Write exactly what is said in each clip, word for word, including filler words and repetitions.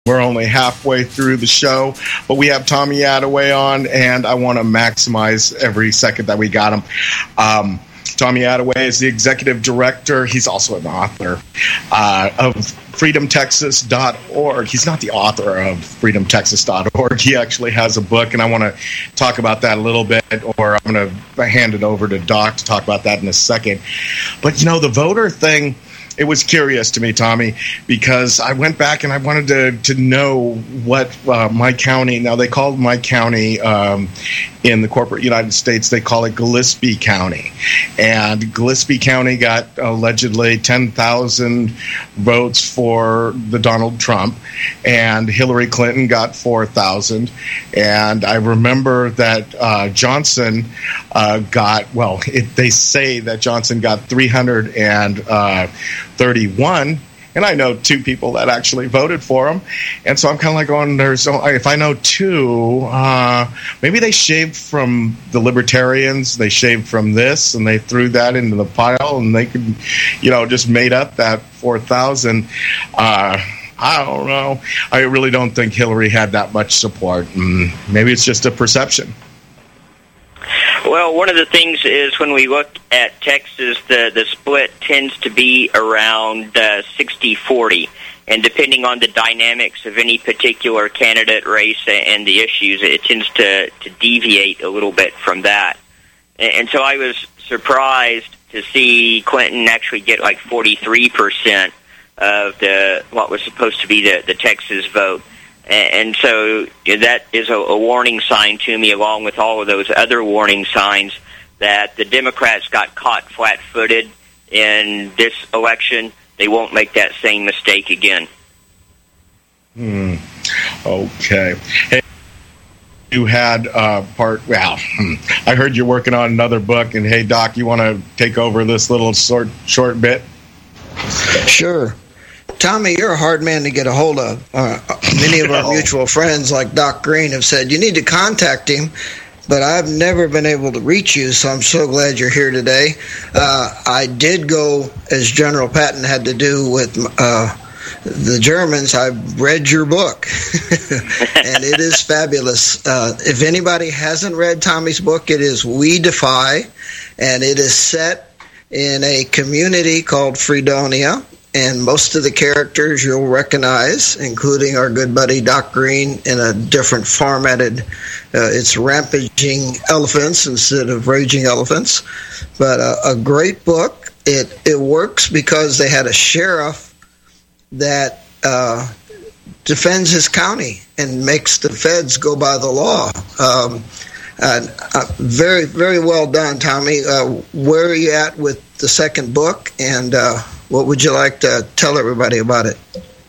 We're only halfway through the show, but we have Tommy Attaway on, and I want to maximize every second that we got him. Um, Tommy Attaway is the executive director. He's also an author uh, of freedom texas dot org. He's not the author of freedom texas dot org. He actually has a book, and I want to talk about that a little bit, or I'm going to hand it over to Doc to talk about that in a second. But, you know, the voter thing, it was curious to me, Tommy, because I went back and I wanted to, to know what uh, my county, now they call my county um, in the corporate United States, they call it Gillespie County. And Gillespie County got allegedly ten thousand votes for the Donald Trump, and Hillary Clinton got four thousand. And I remember that uh, Johnson uh, got, well, it, they say that Johnson got three hundred thirty-one, and I know two people that actually voted for him, and so I'm kind of like going, there's, if I know two, uh, maybe they shaved from the Libertarians, they shaved from this, and they threw that into the pile, and they could, you know, just made up that four thousand. Uh, I don't know. I really don't think Hillary had that much support. Mm, maybe it's just a perception. Well, one of the things is when we look at Texas, the, the split tends to be around uh, sixty forty. And depending on the dynamics of any particular candidate race and the issues, it tends to, to deviate a little bit from that. And, and so I was surprised to see Clinton actually get like forty-three percent of the what was supposed to be the, the Texas vote. And so that is a, a warning sign to me, along with all of those other warning signs, that the Democrats got caught flat-footed in this election. They won't make that same mistake again. Hmm. Okay. Hey, you had uh, part, well, hmm. I heard you're working on another book, and hey, Doc, you want to take over this little short, short bit? Sure. Tommy, you're a hard man to get a hold of. Uh, many of our oh. mutual friends, like Doc Green, have said you need to contact him, but I've never been able to reach you, so I'm so glad you're here today. Uh, I did go, as General Patton had to do with uh, the Germans, I read your book, and it is fabulous. Uh, if anybody hasn't read Tommy's book, it is We Defy, and it is set in a community called Fredonia. And most of the characters you'll recognize, including our good buddy Doc Green, in a different formatted, uh, it's rampaging elephants instead of raging elephants. But uh, a great book. It it works because they had a sheriff that uh, defends his county and makes the feds go by the law. Um, uh, uh, very, very well done, Tommy. Uh, where are you at with the second book, and uh, what would you like to tell everybody about it?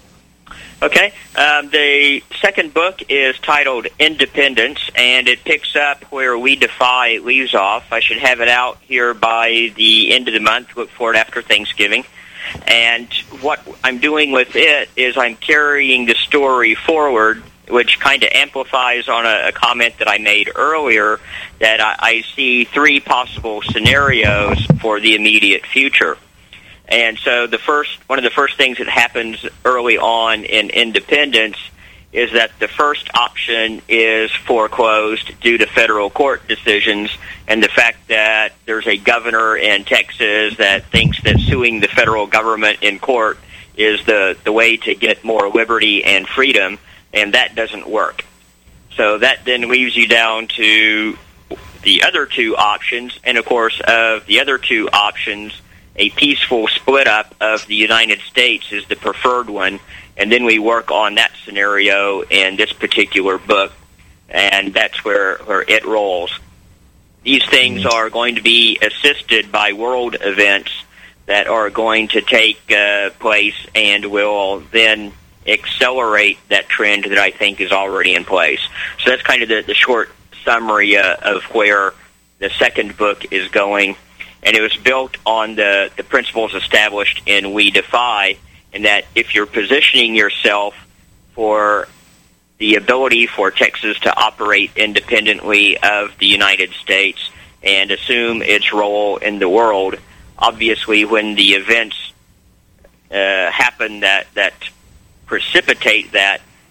Okay. Um, the second book is titled Independence, and it picks up where We Defy leaves off. I should have it out here by the end of the month. Look for it after Thanksgiving. And what I'm doing with it is I'm carrying the story forward, which kind of amplifies on a, a comment that I made earlier, that I, I see three possible scenarios for the immediate future. And so the first, one of the first things that happens early on in Independence is that the first option is foreclosed due to federal court decisions and the fact that there's a governor in Texas that thinks that suing the federal government in court is the, the way to get more liberty and freedom, and that doesn't work. So that then leaves you down to the other two options, and of course of the other two options, a peaceful split up of the United States is the preferred one, and then we work on that scenario in this particular book, and that's where, where it rolls. These things are going to be assisted by world events that are going to take uh, place and will then accelerate that trend that I think is already in place. So that's kind of the, the short summary uh, of where the second book is going. And it was built on the, the principles established in We Defy, in that if you're positioning yourself for the ability for Texas to operate independently of the United States and assume its role in the world, obviously when the events uh, happen that, that precipitate that,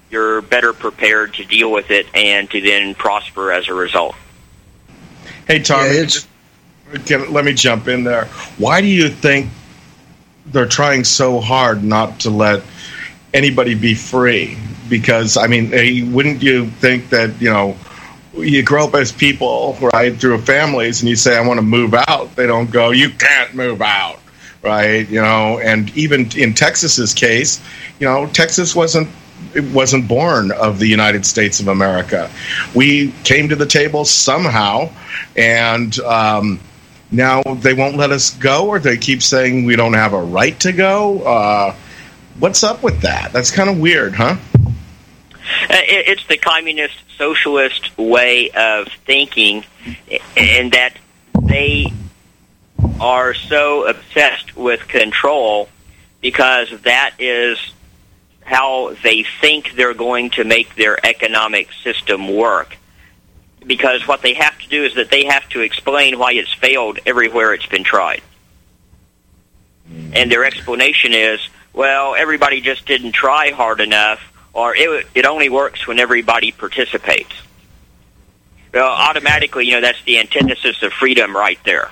you're better prepared to deal with it and to then prosper as a result. Hey, Tommy, Yeah, just, can, let me jump in there. Why do you think they're trying so hard not to let anybody be free? Because, I mean, hey, wouldn't you think that, you know, you grow up as people, right, through families, and you say, I want to move out. They don't go, you can't move out, right? You know, and even in Texas's case, you know, Texas wasn't it wasn't born of the United States of America. We came to the table somehow, and um, now they won't let us go, or they keep saying we don't have a right to go. Uh, what's up with that? That's kind of weird, huh? It's the communist socialist way of thinking, in that they are so obsessed with control because that is how they think they're going to make their economic system work. Because what they have to do is that they have to explain why it's failed everywhere it's been tried. And their explanation is, well, everybody just didn't try hard enough, or it, it only works when everybody participates. Well, automatically, you know, that's the antithesis of freedom right there.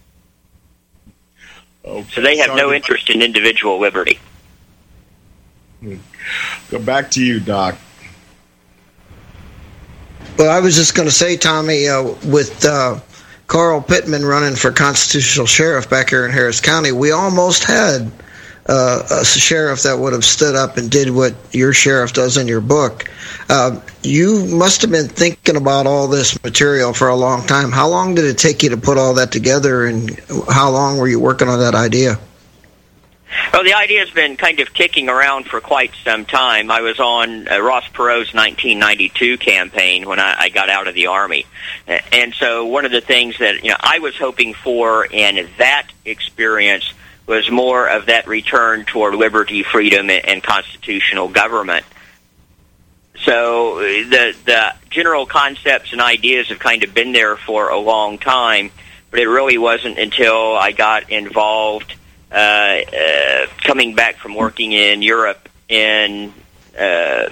Okay. So they have Sorry no to- interest in individual liberty. Go back to you, Doc. Well, I was just going to say, Tommy, uh, with uh, Carl Pittman running for constitutional sheriff back here in Harris County, we almost had uh, a sheriff that would have stood up and did what your sheriff does in your book. Uh, you must have been thinking about all this material for a long time. How long did it take you to put all that together, and how long were you working on that idea? Well, the idea has been kind of kicking around for quite some time. I was on uh, Ross Perot's nineteen ninety-two campaign when I, I got out of the Army. And so one of the things that, you know, I was hoping for in that experience was more of that return toward liberty, freedom, and, and constitutional government. So the the general concepts and ideas have kind of been there for a long time, but it really wasn't until I got involved Uh, uh, coming back from working in Europe in uh,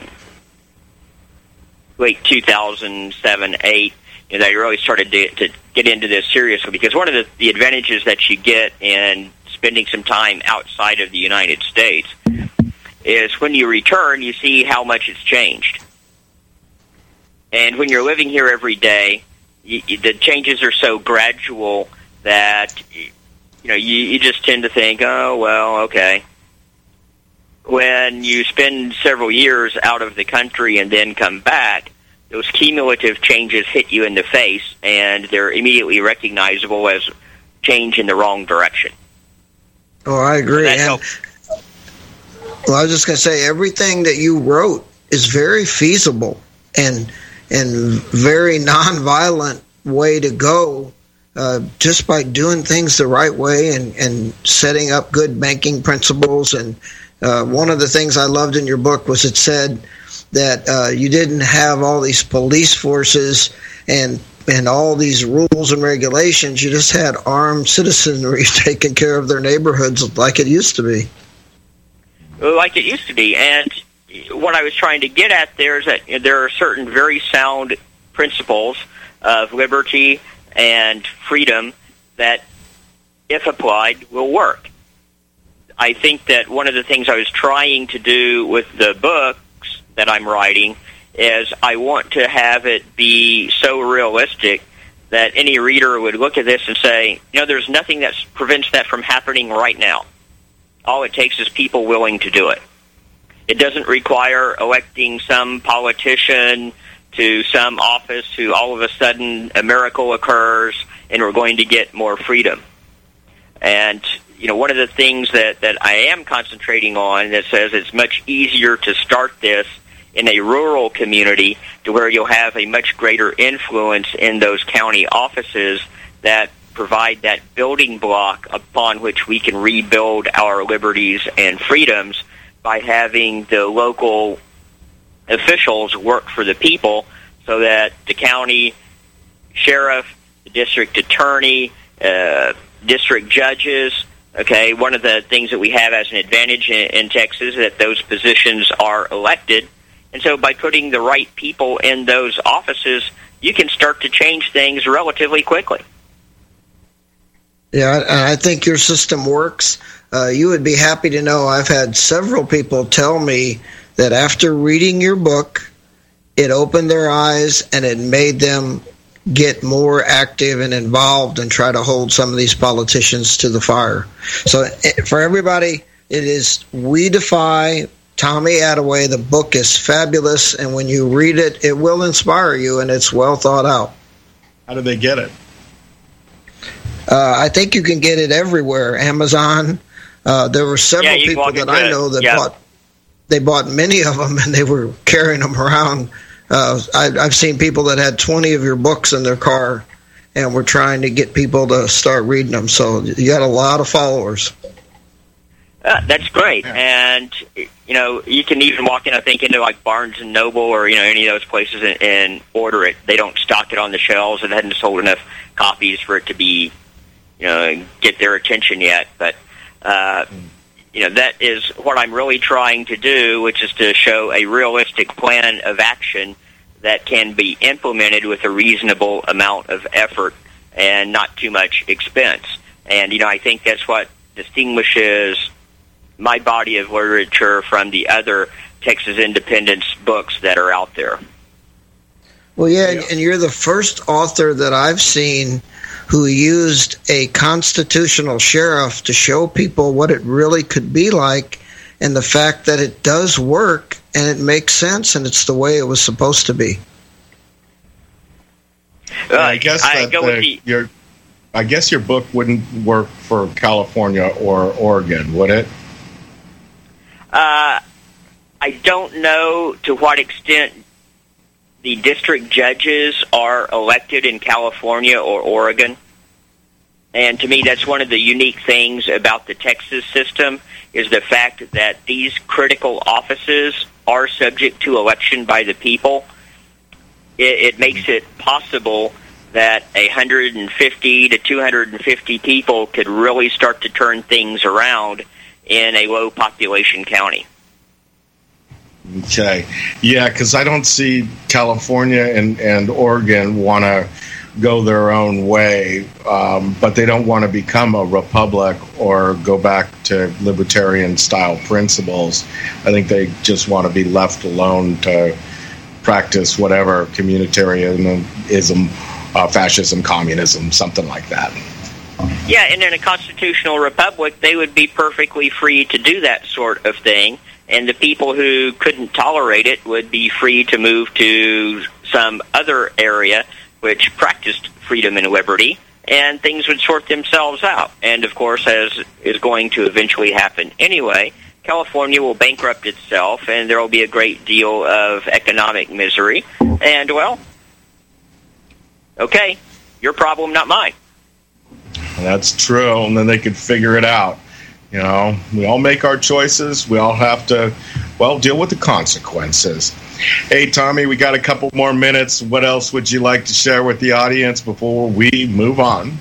late two thousand seven, eight, you know, that I really started to, to get into this seriously. Because one of the, the advantages that you get in spending some time outside of the United States is when you return, you see how much it's changed. And when you're living here every day, you, you, the changes are so gradual that you know, you, you just tend to think, oh, well, okay. When you spend several years out of the country and then come back, those cumulative changes hit you in the face, and they're immediately recognizable as change in the wrong direction. Oh, I agree. So that And, helps. well, I was just going to say, everything that you wrote is very feasible and and very nonviolent way to go. Uh, just by doing things the right way and, and setting up good banking principles. And uh, one of the things I loved in your book was it said that uh, you didn't have all these police forces and and all these rules and regulations. You just had armed citizenry taking care of their neighborhoods like it used to be. Like it used to be. And what I was trying to get at there is that there are certain very sound principles of liberty and freedom that, if applied, will work. I think that one of the things I was trying to do with the books that I'm writing is I want to have it be so realistic that any reader would look at this and say, you know, there's nothing that prevents that from happening right now. All it takes is people willing to do it. It doesn't require electing some politician to some office who all of a sudden a miracle occurs and we're going to get more freedom. And, you know, one of the things that, that I am concentrating on that says it's much easier to start this in a rural community to where you'll have a much greater influence in those county offices that provide that building block upon which we can rebuild our liberties and freedoms by having the local officials work for the people so that the county sheriff, the district attorney, uh, district judges, okay, one of the things that we have as an advantage in, in Texas is that those positions are elected, And so by putting the right people in those offices, you can start to change things relatively quickly. Yeah, and I think your system works. Uh, you would be happy to know I've had several people tell me that after reading your book, it opened their eyes and it made them get more active and involved and try to hold some of these politicians to the fire. So for everybody, it is We Defy, Tommy Attaway. The book is fabulous, and when you read it, it will inspire you, and it's well thought out. How do they get it? Uh, I think you can get it everywhere. Amazon. Uh, there were several yeah, people that I know that yeah. bought. They bought many of them, and they were carrying them around. Uh, I, I've seen people that had twenty of your books in their car, and were trying to get people to start reading them. So you got a lot of followers. Uh, that's great, yeah. And you know you can even walk in, I think, into like Barnes and Noble or you know any of those places and, and order it. They don't stock it on the shelves, and hadn't sold enough copies for it to be, you know, get their attention yet. But uh, you know that is what I'm really trying to do, which is to show a realistic plan of action that can be implemented with a reasonable amount of effort and not too much expense. And you know I think that's what distinguishes my body of literature from the other Texas independence books that are out there. Well, yeah, yeah, and you're the first author that I've seen who used a constitutional sheriff to show people what it really could be like and the fact that it does work and it makes sense and it's the way it was supposed to be. Uh, I guess I that go the, with the, your, I guess your book wouldn't work for California or Oregon, would it? Uh, I don't know to what extent the district judges are elected in California or Oregon. And to me, that's one of the unique things about the Texas system is the fact that these critical offices are subject to election by the people. It, it makes it possible that one hundred fifty to two hundred fifty people could really start to turn things around in a low population county. Okay. Yeah, because I don't see California and, and Oregon want to go their own way, um, but they don't want to become a republic or go back to libertarian-style principles. I think they just want to be left alone to practice whatever communitarianism, uh, fascism, communism, something like that. Yeah, and in a constitutional republic, they would be perfectly free to do that sort of thing, and the people who couldn't tolerate it would be free to move to some other area which practiced freedom and liberty, and things would sort themselves out. And, of course, as is going to eventually happen anyway, California will bankrupt itself, and there will be a great deal of economic misery. And, well, okay, your problem, not mine. That's true, and then they could figure it out. You know, we all make our choices. We all have to, well, deal with the consequences. Hey, Tommy, we got a couple more minutes. What else would you like to share with the audience before we move on?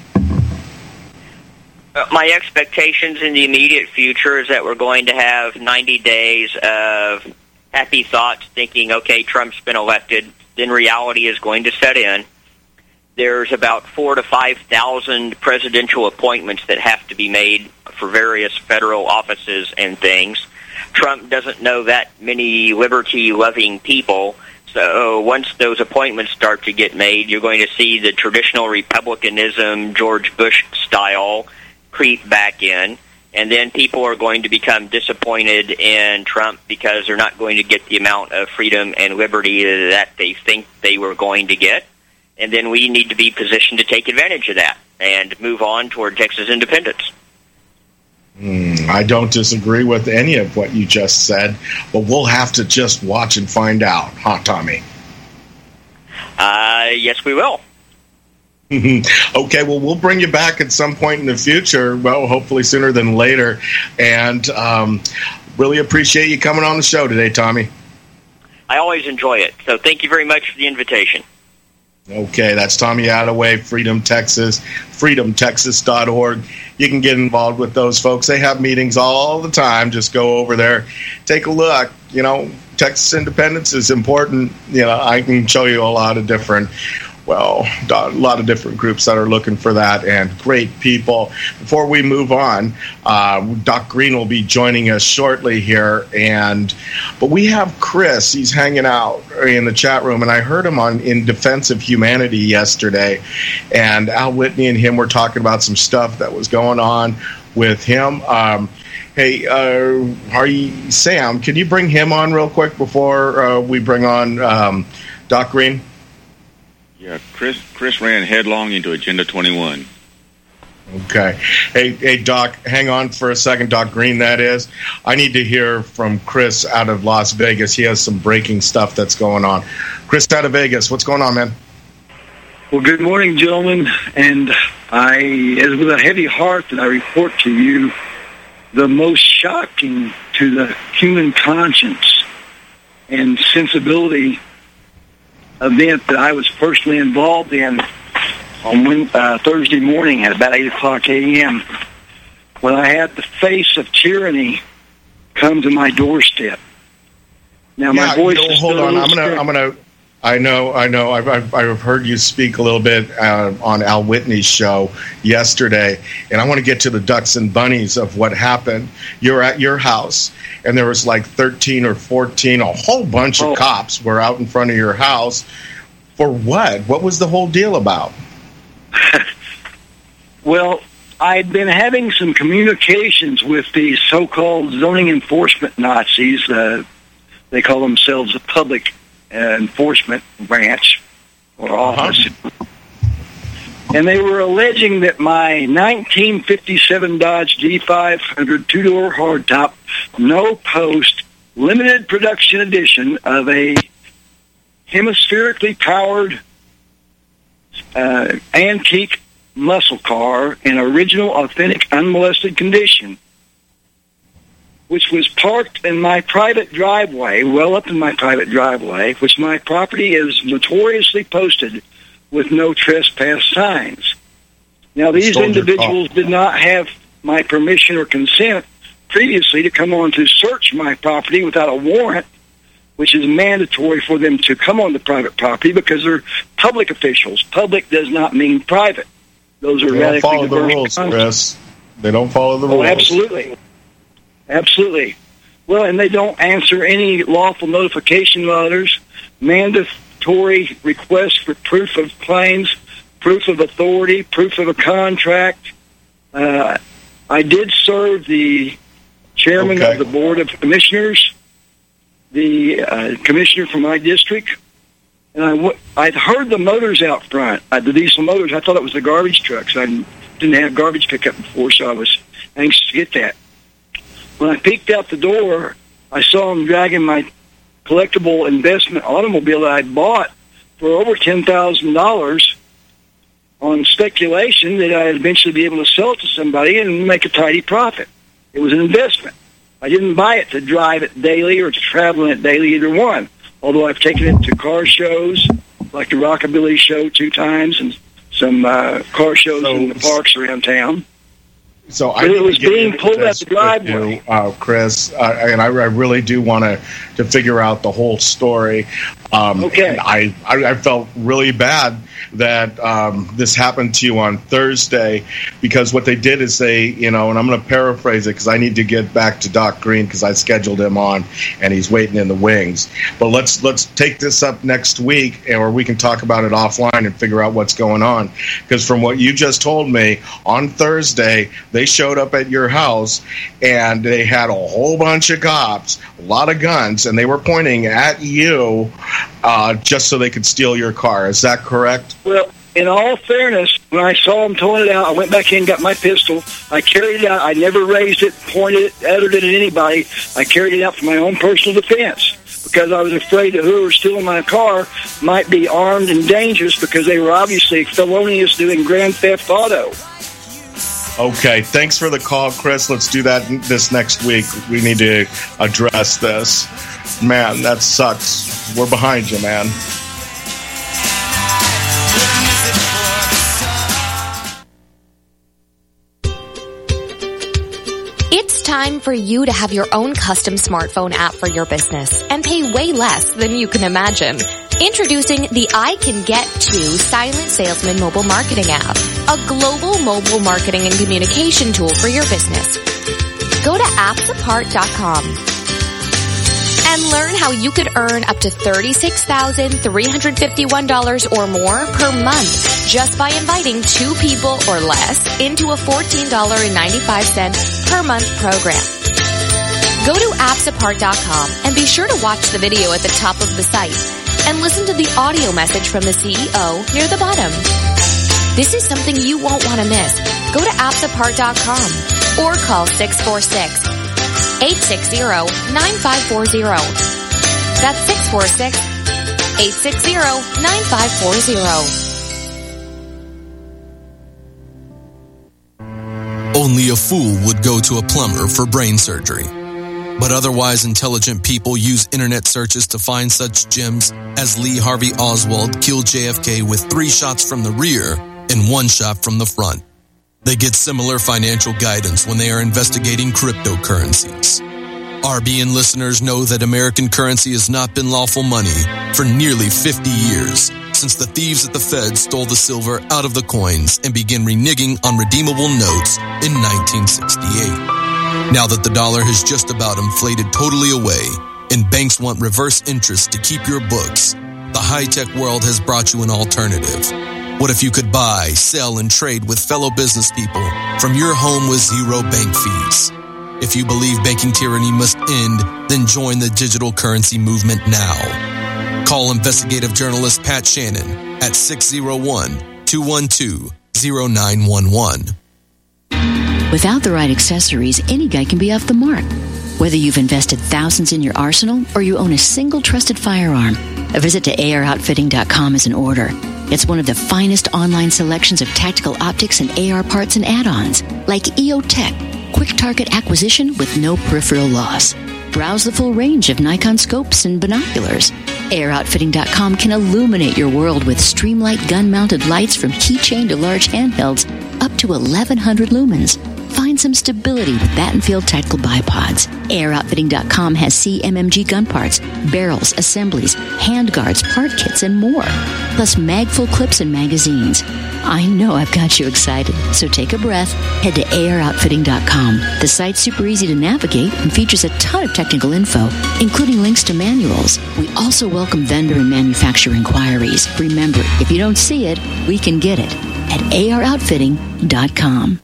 Uh, my expectations in the immediate future is that we're going to have ninety days of happy thoughts, thinking, okay, Trump's been elected. Then reality is going to set in. There's about four to five thousand presidential appointments that have to be made for various federal offices and things. Trump doesn't know that many liberty-loving people, so once those appointments start to get made, you're going to see the traditional republicanism, George Bush style, creep back in, and then people are going to become disappointed in Trump because they're not going to get the amount of freedom and liberty that they think they were going to get. And then we need to be positioned to take advantage of that and move on toward Texas independence. Mm, I don't disagree with any of what you just said, but we'll have to just watch and find out, huh, Tommy? Uh, yes, we will. Okay, well, we'll bring you back at some point in the future, well, hopefully sooner than later, and um, really appreciate you coming on the show today, Tommy. I always enjoy it, so thank you very much for the invitation. Okay, that's Tommy Attaway, Freedom Texas, freedom texas dot org. You can get involved with those folks. They have meetings all the time. Just go over there, take a look. You know, Texas independence is important. You know, I can show you a lot of different, well, a lot of different groups that are looking for that, and great people. Before we move on, uh, Doc Green will be joining us shortly here, and but we have Chris. He's hanging out in the chat room, and I heard him on In Defense of Humanity yesterday, and Al Whitney and him were talking about some stuff that was going on with him. Um, hey, uh, are you, Sam, can you bring him on real quick before uh, we bring on um, Doc Green? Yeah, Chris Chris ran headlong into Agenda twenty-one. Okay. Hey, hey, Doc, hang on for a second. Doc Green, that is. I need to hear from Chris out of Las Vegas. He has some breaking stuff that's going on. Chris out of Vegas, what's going on, man? Well, good morning, gentlemen. And I, as with a heavy heart that I report to you, the most shocking to the human conscience and sensibility event that I was personally involved in on uh, Thursday morning at about eight o'clock a.m. when I had the face of tyranny come to my doorstep. Now, yeah, my voice you know, is hold on. I'm gonna, I'm gonna. I know, I know. I've, I've, I've heard you speak a little bit uh, on Al Whitney's show yesterday, and I want to get to the ducks and bunnies of what happened. You're at your house, and there was like thirteen or fourteen, a whole bunch of oh. cops were out in front of your house. For what? What was the whole deal about? Well, I'd been having some communications with these so-called zoning enforcement Nazis. Uh, they call themselves a public Uh, enforcement branch or office. Uh-huh. And they were alleging that my nineteen fifty-seven Dodge D five hundred two-door hardtop, no-post, limited production edition of a hemispherically powered uh, antique muscle car in original, authentic, unmolested condition, which was parked in my private driveway, well up in my private driveway, which my property is notoriously posted with no trespass signs. Now, these individuals did not have my permission or consent previously to come on to search my property without a warrant, which is mandatory for them to come on the private property because they're public officials. Public does not mean private. Those are they don't follow the rules, concepts. Chris. They don't follow the oh, rules. Absolutely. Absolutely. Well, and they don't answer any lawful notification letters, mandatory requests for proof of claims, proof of authority, proof of a contract. Uh, I did serve the chairman okay. of the Board of Commissioners, the uh, commissioner from my district, and I w- I'd heard the motors out front, uh, the diesel motors. I thought it was the garbage trucks. I didn't have garbage pickup before, so I was anxious to get that. When I peeked out the door, I saw them dragging my collectible investment automobile that I bought for over ten thousand dollars on speculation that I'd eventually be able to sell it to somebody and make a tidy profit. It was an investment. I didn't buy it to drive it daily or to travel in it daily, either one, although I've taken it to car shows, like the Rockabilly show two times and some uh, car shows so, in the parks around town. So but I it was being pulled out the driveway, you, uh, Chris, uh, and I, I really do want to to figure out the whole story. Um, okay, I, I I felt really bad that um, this happened to you on Thursday because what they did is they, you know, and I'm going to paraphrase it because I need to get back to Doc Green because I scheduled him on and he's waiting in the wings. But let's let's take this up next week, or we can talk about it offline and figure out what's going on. Because from what you just told me, on Thursday they showed up at your house and they had a whole bunch of cops, a lot of guns, and they were pointing at you uh, just so they could steal your car. Is that correct? Well, in all fairness, when I saw them towing it out, I went back in, got my pistol. I carried it out. I never raised it, pointed it, uttered it at anybody. I carried it out for my own personal defense because I was afraid that whoever was stealing my car might be armed and dangerous because they were obviously felonious doing grand theft auto. Okay, thanks for the call, Chris. Let's do that this next week. We need to address this. Man, that sucks. We're behind you, man. It's time for you to have your own custom smartphone app for your business and pay way less than you can imagine. Introducing the I Can Get To Silent Salesman mobile marketing app, a global mobile marketing and communication tool for your business. Go to apps apart dot com and learn how you could earn up to thirty-six thousand three hundred fifty-one dollars or more per month just by inviting two people or less into a fourteen dollars and ninety-five cents per month program. Go to apps apart dot com and be sure to watch the video at the top of the site and listen to the audio message from the C E O near the bottom. This is something you won't want to miss. Go to apps apart dot com or call six four six, eight six zero, nine five four zero. That's six four six, eight six zero, nine five four zero. Only a fool would go to a plumber for brain surgery. But otherwise intelligent people use internet searches to find such gems as Lee Harvey Oswald killed J F K with three shots from the rear and one shot from the front. They get similar financial guidance when they are investigating cryptocurrencies. R B N listeners know that American currency has not been lawful money for nearly fifty years, since the thieves at the Fed stole the silver out of the coins and began reneging on redeemable notes in nineteen sixty-eight. Now that the dollar has just about inflated totally away and banks want reverse interest to keep your books, the high-tech world has brought you an alternative. What if you could buy, sell, and trade with fellow business people from your home with zero bank fees? If you believe banking tyranny must end, then join the digital currency movement now. Call investigative journalist Pat Shannon at six oh one, two one two, oh nine one one. Without the right accessories, any guy can be off the mark. Whether you've invested thousands in your arsenal or you own a single trusted firearm, a visit to A R outfitting dot com is in order. It's one of the finest online selections of tactical optics and A R parts and add-ons, like E O Tech, quick target acquisition with no peripheral loss. Browse the full range of Nikon scopes and binoculars. A R outfitting dot com can illuminate your world with Streamlight gun-mounted lights from keychain to large handhelds up to eleven hundred lumens. Find some stability with Battenfield Tactical Bipods. A R outfitting dot com has C M M G gun parts, barrels, assemblies, handguards, part kits, and more. Plus magful clips and magazines. I know I've got you excited, so take a breath. Head to A R outfitting dot com. The site's super easy to navigate and features a ton of technical info, including links to manuals. We also welcome vendor and manufacturer inquiries. Remember, if you don't see it, we can get it at A R outfitting dot com.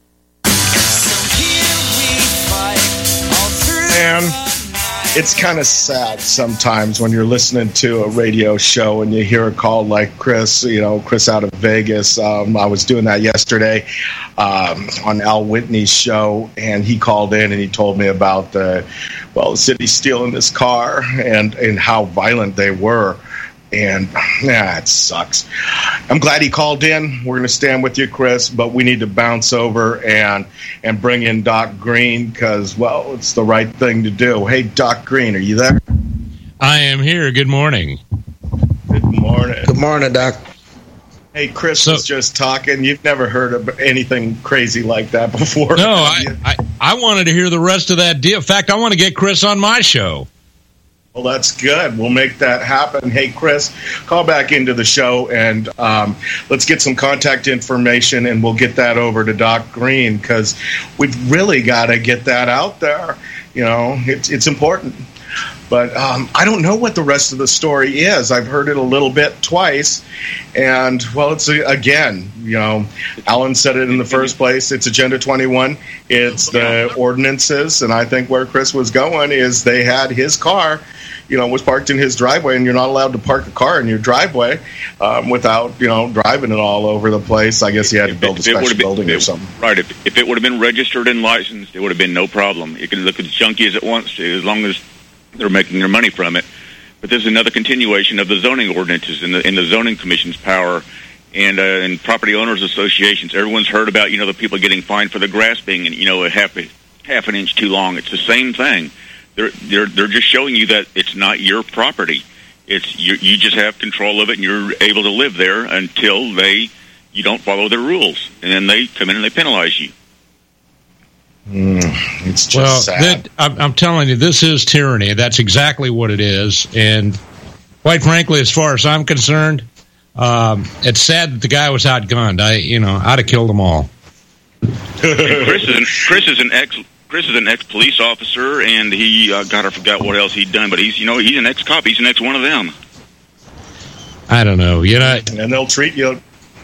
Man, it's kind of sad sometimes when you're listening to a radio show and you hear a call like Chris, you know, Chris out of Vegas. Um, I was doing that yesterday um, on Al Whitney's show, and he called in and he told me about the, well, the city stealing this car and, and how violent they were. And, yeah, it sucks. I'm glad he called in. We're going to stand with you, Chris, but we need to bounce over and and bring in Doc Green because, well, it's the right thing to do. Hey, Doc Green, are you there? I am here. Good morning. Good morning. Good morning, Doc. Hey, Chris so, was just talking. You've never heard of anything crazy like that before. No, I, I, I wanted to hear the rest of that deal. In fact, I want to get Chris on my show. Well, that's good. We'll make that happen. Hey, Chris, call back into the show, and um, let's get some contact information, and we'll get that over to Doc Green, because we've really got to get that out there. You know, it's, it's important. But um, I don't know what the rest of the story is. I've heard it a little bit twice, and, well, it's, a, again, you know, Alan said it in the first place. It's Agenda twenty-one. It's the ordinances, and I think where Chris was going is they had his car, you know, was parked in his driveway, and you're not allowed to park a car in your driveway um, without, you know, driving it all over the place. I guess he had to build a special been, building it, or something. Right. If, if it would have been registered and licensed, it would have been no problem. It can look as junky as it wants to, as long as they're making their money from it. But this is another continuation of the zoning ordinances and the, and the zoning commission's power and, uh, and property owners associations. Everyone's heard about, you know, the people getting fined for the grass being, you know, a half, a, half an inch too long. It's the same thing. They're they're they're just showing you that it's not your property. It's you, you just have control of it, and you're able to live there until they you don't follow their rules, and then they come in and they penalize you. Mm, it's just well, sad. That, I'm, I'm telling you, this is tyranny. That's exactly what it is. And quite frankly, as far as I'm concerned, um, it's sad that the guy was outgunned. I, you know, I'd have killed them all. Chris is an, Chris is an ex Chris is an ex police officer, and he uh, God I forgot what else he'd done, but he's you know he's an ex cop. He's an ex one of them. I don't know. You know, and they'll treat you.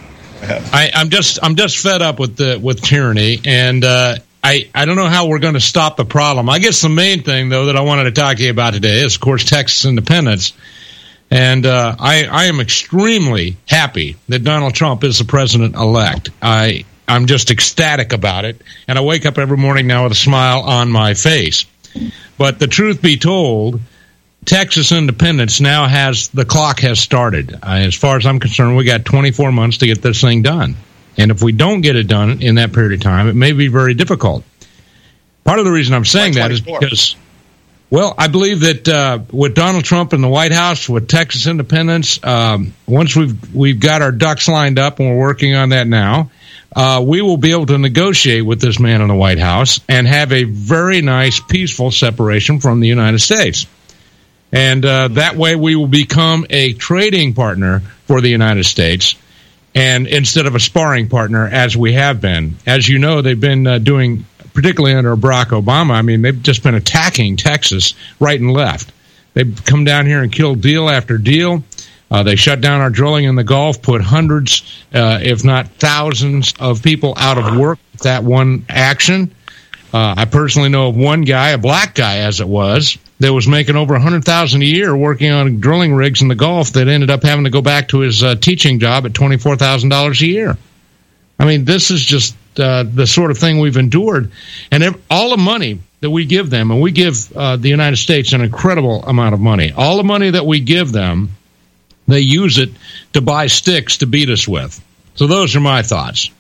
I, I'm just I'm just fed up with the with tyranny, and uh, I I don't know how we're going to stop the problem. I guess the main thing though that I wanted to talk to you about today is, of course, Texas independence, and uh, I I am extremely happy that Donald Trump is the president elect. I I'm just ecstatic about it, and I wake up every morning now with a smile on my face. But the truth be told, Texas independence now has, the clock has started. Uh, as far as I'm concerned, we got twenty-four months to get this thing done. And if we don't get it done in that period of time, it may be very difficult. Part of the reason I'm saying that is because, well, I believe that uh, with Donald Trump in the White House, with Texas independence, um, once we've we've got our ducks lined up, and we're working on that now, uh, we will be able to negotiate with this man in the White House and have a very nice, peaceful separation from the United States. And uh, that way we will become a trading partner for the United States, and instead of a sparring partner, as we have been. As you know, they've been uh, doing, particularly under Barack Obama, I mean, they've just been attacking Texas right and left. They've come down here and killed deal after deal. Uh, they shut down our drilling in the Gulf, put hundreds, uh, if not thousands, of people out of work with that one action. Uh, I personally know of one guy, a black guy as it was, that was making over one hundred thousand dollars a year working on drilling rigs in the Gulf, that ended up having to go back to his uh, teaching job at twenty-four thousand dollars a year. I mean, this is just uh, the sort of thing we've endured. And every, all the money that we give them, and we give uh, the United States an incredible amount of money, all the money that we give them, they use it to buy sticks to beat us with. So those are my thoughts.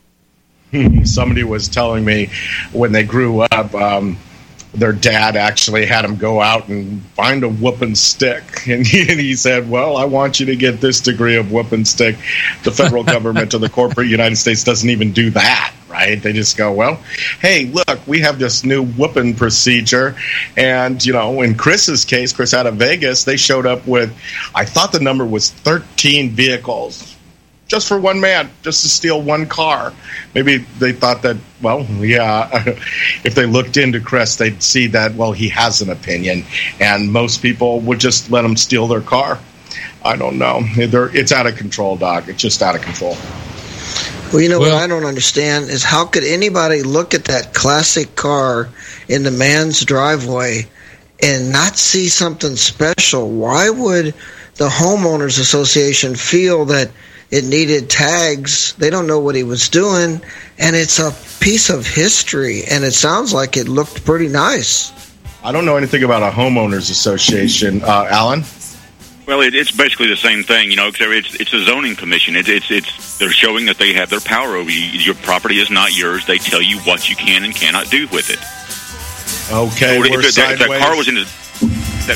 Somebody was telling me when they grew up, um, their dad actually had them go out and find a whooping stick. And he, and he said, well, I want you to get this degree of whooping stick. The federal government or the corporate United States doesn't even do that, right? They just go, well, hey, look, we have this new whooping procedure. And, you know, in Chris's case, Chris out of Vegas, they showed up with, I thought the number was thirteen vehicles. Just for one man, just to steal one car. Maybe they thought that, well, yeah, if they looked into Chris, they'd see that, well, he has an opinion, and most people would just let him steal their car. I don't know. They're, it's out of control, Doc. It's just out of control. Well, you know well, what I don't understand is how could anybody look at that classic car in the man's driveway and not see something special? Why would the homeowners association feel that it needed tags? They don't know what he was doing, and it's a piece of history, and it sounds like it looked pretty nice. I don't know anything about a homeowners association. Uh, Alan? Well, it, it's basically the same thing, you know, except it's, it's a zoning commission. It's, it's, it's, they're showing that they have their power over you. Your property is not yours. They tell you what you can and cannot do with it. Okay, so we're if, that, if that car was in the... That,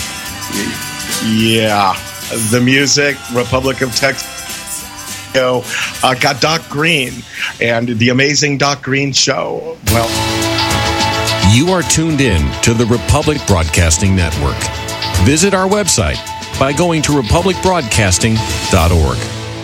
yeah, the music, Republic of Texas. Uh, got Doc Green and the amazing Doc Green show. Well, you are tuned in to the Republic Broadcasting Network. Visit our website by going to republic broadcasting dot org.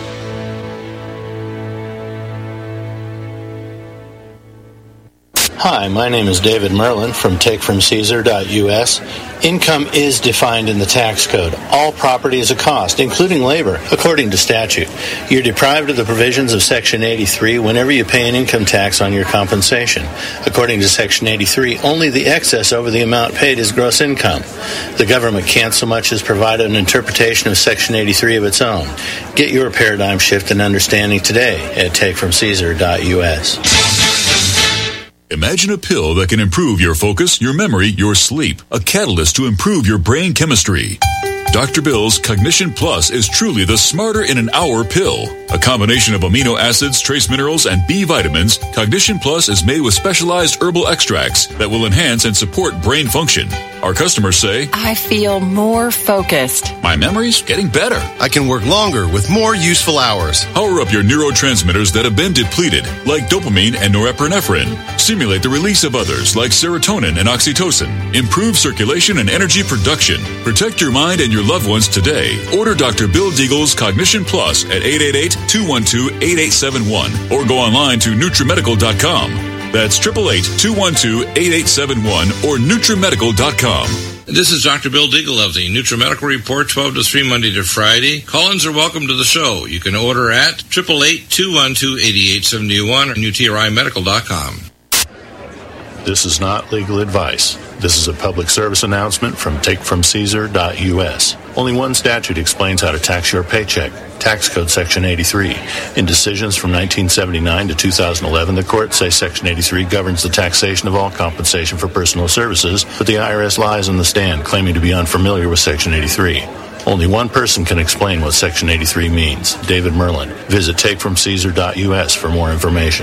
Hi, my name is David Merlin from take from caesar dot U S. Income is defined in the tax code. All property is a cost, including labor, according to statute. You're deprived of the provisions of Section eighty-three whenever you pay an income tax on your compensation. According to Section eighty-three, only the excess over the amount paid is gross income. The government can't so much as provide an interpretation of Section eighty-three of its own. Get your paradigm shift and understanding today at take from caesar dot U S. Imagine a pill that can improve your focus, your memory, your sleep. A catalyst to improve your brain chemistry. Doctor Bill's Cognition Plus is truly the smarter in an hour pill. A combination of amino acids, trace minerals, and B vitamins, Cognition Plus is made with specialized herbal extracts that will enhance and support brain function. Our customers say, I feel more focused. My memory's getting better. I can work longer with more useful hours. Power up your neurotransmitters that have been depleted, like dopamine and norepinephrine. Stimulate the release of others, like serotonin and oxytocin. Improve circulation and energy production. Protect your mind and your loved ones today. Order Doctor Bill Deagle's Cognition Plus at eight eight eight, two one two, eight eight seven one or go online to Nutrimedical dot com. That's eight eight eight, two one two, eight eight seven one or Nutrimedical dot com. This is Doctor Bill Deagle of the NutriMedical Report, twelve to three, Monday to Friday. Call-ins are welcome to the show. You can order at eight eight eight, two one two, eight eight seven one or Nutri Medical dot com. This is not legal advice. This is a public service announcement from take from Caesar dot U S. Only one statute explains how to tax your paycheck. Tax Code Section eighty-three. In decisions from nineteen seventy-nine to two thousand eleven, the courts say Section eighty-three governs the taxation of all compensation for personal services, but the I R S lies on the stand, claiming to be unfamiliar with Section eighty-three. Only one person can explain what Section eighty-three means, David Merlin. Visit take from Caesar dot U S for more information.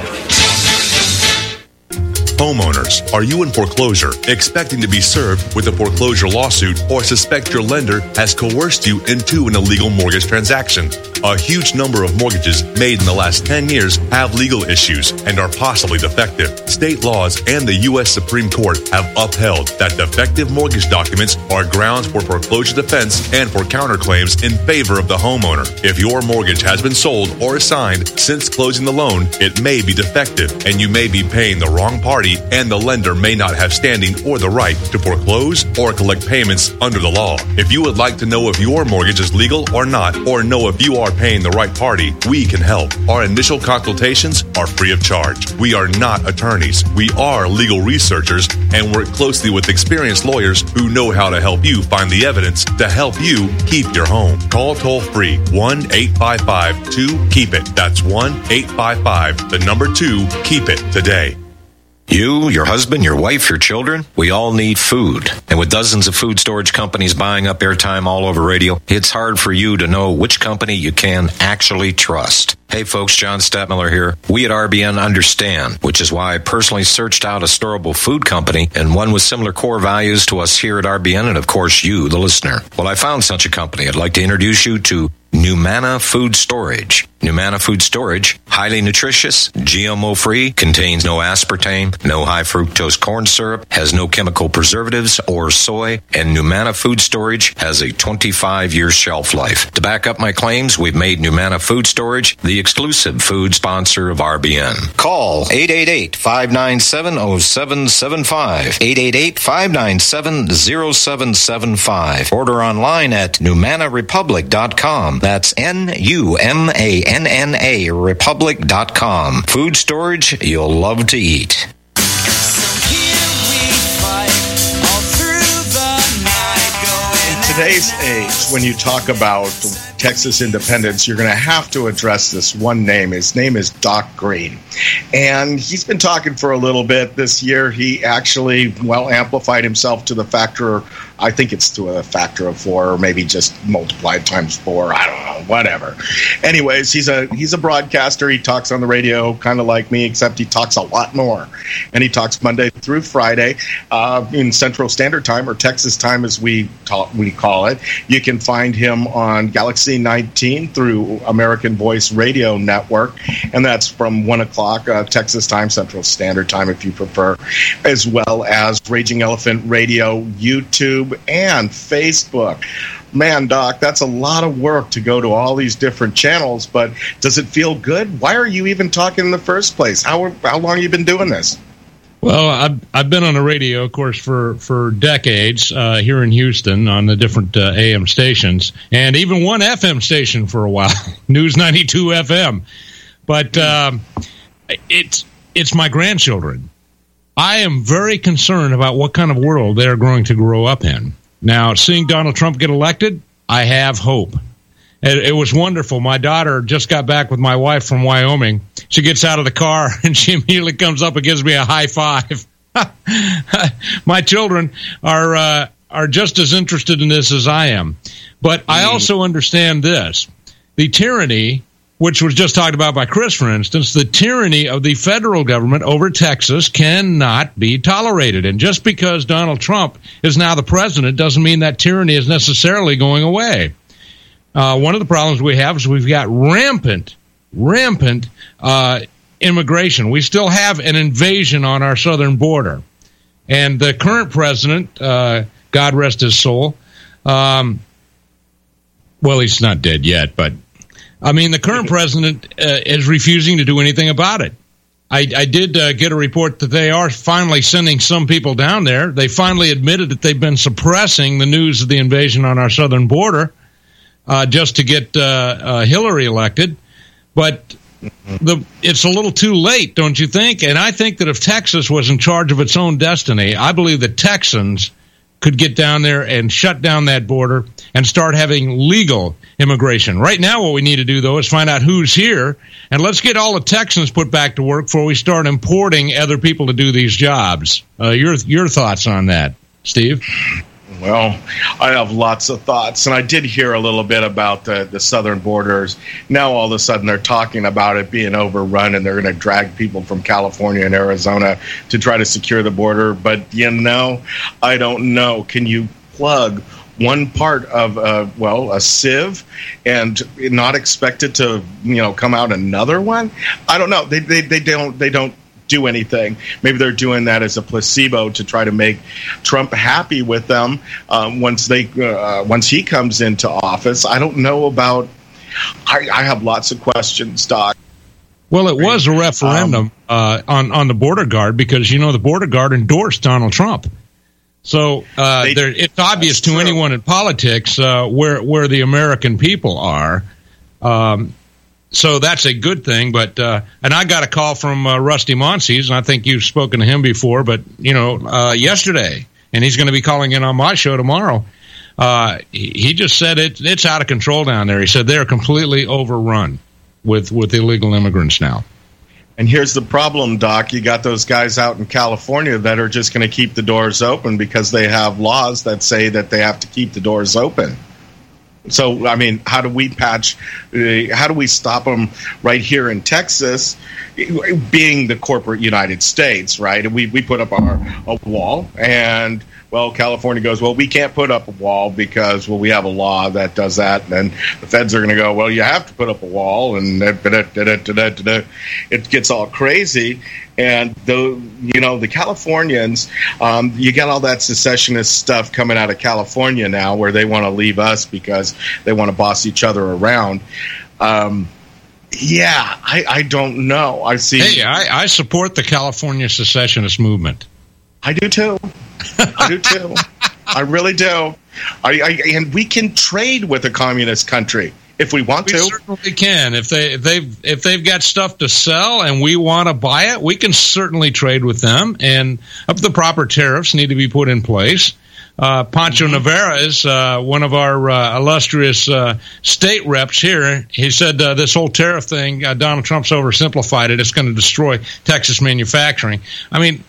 Homeowners, are you in foreclosure, expecting to be served with a foreclosure lawsuit, or suspect your lender has coerced you into an illegal mortgage transaction? A huge number of mortgages made in the last ten years have legal issues and are possibly defective. State laws and the U S Supreme Court have upheld that defective mortgage documents are grounds for foreclosure defense and for counterclaims in favor of the homeowner. If your mortgage has been sold or assigned since closing the loan, it may be defective and you may be paying the wrong party, and the lender may not have standing or the right to foreclose or collect payments under the law. If you would like to know if your mortgage is legal or not, or know if you are paying the right party, we can help. Our initial consultations are free of charge. We are not attorneys. We are legal researchers and work closely with experienced lawyers who know how to help you find the evidence to help you keep your home. Call toll free one eight five five, two, keep it. That's one eight five five, the number two, keep it today. You, your husband, your wife, your children, we all need food. And with dozens of food storage companies buying up airtime all over radio, it's hard for you to know which company you can actually trust. Hey folks, John Stadtmiller here. We at R B N understand, which is why I personally searched out a storable food company and one with similar core values to us here at R B N and of course you, the listener. Well, I found such a company. I'd like to introduce you to Numana Food Storage. Numana Food Storage, highly nutritious, G M O-free, contains no aspartame, no high fructose corn syrup, has no chemical preservatives or soy, and Numana Food Storage has a twenty-five year shelf life. To back up my claims, we've made Numana Food Storage the exclusive food sponsor of R B N. Call eight eight eight, five nine seven, zero seven seven five, eight eight eight, five nine seven, zero seven seven five. Order online at Numana Republic dot com. That's N U M A N N A Republic dot com. Food storage you'll love to eat. In today's age, when you talk about Texas independence, you're going to have to address this one name. His name is Doc Green. And he's been talking for a little bit this year. He actually, well, amplified himself to the factor, I think it's to a factor of four, or maybe just multiplied times four. I don't know, whatever. Anyways, he's a he's a broadcaster. He talks on the radio, kind of like me, except he talks a lot more. And he talks Monday through Friday uh, in Central Standard Time, or Texas time as we talk, we call it. You can find him on Galaxy nineteen through American Voice Radio Network, and that's from one o'clock uh, Texas time, Central Standard Time if you prefer, as well as Raging Elephant Radio, YouTube, and Facebook. Man, Doc, that's a lot of work to go to all these different channels, but does it feel good? Why are you even talking in the first place? How how long have you been doing this? Well, I've, I've been on the radio, of course, for, for decades uh, here in Houston on the different uh, A M stations, and even one F M station for a while, News ninety-two F M. But um, it's it's my grandchildren. I am very concerned about what kind of world they're going to grow up in. Now, seeing Donald Trump get elected, I have hope. It, it was wonderful. My daughter just got back with my wife from Wyoming. She gets out of the car, and she immediately comes up and gives me a high five. My children are uh, are just as interested in this as I am. But I also understand this. The tyranny which was just talked about by Chris, for instance, the tyranny of the federal government over Texas cannot be tolerated. And just because Donald Trump is now the president doesn't mean that tyranny is necessarily going away. Uh, one of the problems we have is we've got rampant, rampant uh, immigration. We still have an invasion on our southern border. And the current president, uh, God rest his soul, um, well, he's not dead yet, but I mean, the current president uh, is refusing to do anything about it. I, I did uh, get a report that they are finally sending some people down there. They finally admitted that they've been suppressing the news of the invasion on our southern border uh, just to get uh, uh, Hillary elected. But the it's a little too late, don't you think? And I think that if Texas was in charge of its own destiny, I believe the Texans could get down there and shut down that border and start having legal immigration. Right now, what we need to do, though, is find out who's here, and let's get all the Texans put back to work before we start importing other people to do these jobs. Uh, your your thoughts on that, Steve? Well, I have lots of thoughts, and I did hear a little bit about the, the southern borders. Now, all of a sudden, they're talking about it being overrun, and they're going to drag people from California and Arizona to try to secure the border. But, you know, I don't know. Can you plug one part of, uh, well, a sieve and not expect it to, you know, come out another one? I don't know. They, they, they don't, they don't. do anything. Maybe they're doing that as a placebo to try to make Trump happy with them um, once they uh, once he comes into office. I don't know about. I, I have lots of questions, Doc. Well, it was a referendum um, uh, on on the border guard because you know the border guard endorsed Donald Trump. So uh, they, it's obvious to true. anyone in politics uh, where where the American people are. Um, So that's a good thing, but uh, and I got a call from uh, Rusty Monsees, and I think you've spoken to him before, but you know, uh, yesterday, and he's going to be calling in on my show tomorrow. Uh, he, he just said it, it's out of control down there. He said they're completely overrun with with illegal immigrants now. And here's the problem, Doc. You got those guys out in California that are just going to keep the doors open because they have laws that say that they have to keep the doors open. So, I mean, how do we patch, uh, how do we stop them right here in Texas, being the corporate United States, right? And we, we put up our a wall, and, well, California goes, well, we can't put up a wall because, well, we have a law that does that. And then the feds are going to go, well, you have to put up a wall, and it gets all crazy. And, the you know, the Californians, um, you got all that secessionist stuff coming out of California now where they want to leave us because they want to boss each other around. Um, yeah, I, I don't know. I see. Hey, I, I support the California secessionist movement. I do, too. I do, too. I really do. I, I, and we can trade with a communist country. If we want we to, we certainly can. If they if they've if they've got stuff to sell and we want to buy it, we can certainly trade with them. And up the proper tariffs need to be put in place. Uh, Pancho mm-hmm. Navarez, uh, one of our uh, illustrious uh, state reps here, he said uh, this whole tariff thing, uh, Donald Trump's oversimplified it. It's going to destroy Texas manufacturing. I mean,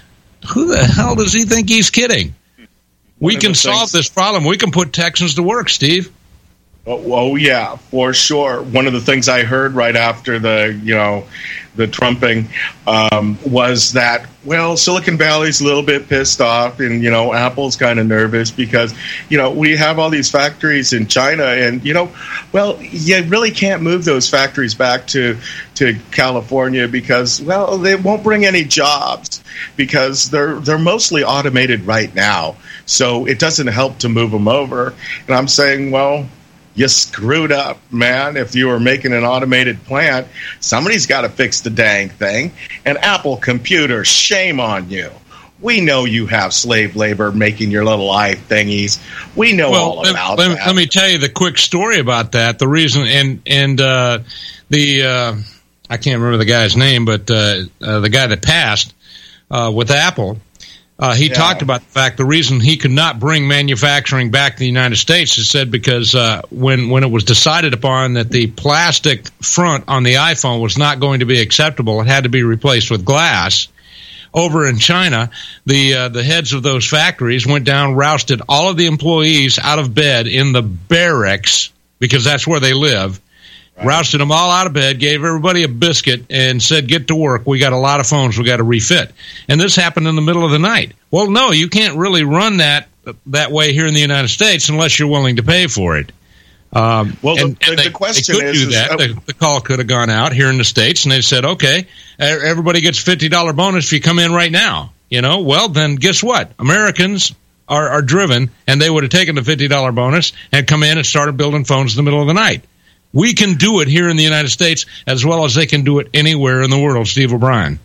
who the hell does he think he's kidding? One we can solve this problem. We can put Texans to work, Steve. Oh, oh, yeah, for sure. One of the things I heard right after the, you know, the Trumping um, was that, well, Silicon Valley's a little bit pissed off, and, you know, Apple's kind of nervous because, you know, we have all these factories in China, and, you know, well, you really can't move those factories back to, to California because, well, they won't bring any jobs because they're they're mostly automated right now. So it doesn't help to move them over. And I'm saying, well, you screwed up, man. If you were making an automated plant, somebody's got to fix the dang thing. And Apple Computer, shame on you. We know you have slave labor making your little eye thingies. We know well, all about let, that. Let me tell you the quick story about that. The reason, and and uh, the uh, I can't remember the guy's name, but uh, uh, the guy that passed uh, with Apple. Uh, he yeah. talked about the fact the reason he could not bring manufacturing back to the United States is said because uh, when when it was decided upon that the plastic front on the iPhone was not going to be acceptable, it had to be replaced with glass. Over in China, the uh, the heads of those factories went down, rousted all of the employees out of bed in the barracks because that's where they live, Right. Rousted them all out of bed, gave everybody a biscuit, and said, get to work. We got a lot of phones we got to refit. And this happened in the middle of the night. Well, no, you can't really run that that way here in the United States unless you're willing to pay for it. Um, well, and, the, and the, they, the question they could is, do that. is uh, the, the call could have gone out here in the States, and they said, okay, everybody gets a fifty dollars bonus if you come in right now. You know, well, then guess what? Americans are, are driven, and they would have taken the fifty dollars bonus and come in and started building phones in the middle of the night. We can do it here in the United States as well as they can do it anywhere in the world, Steve O'Brien.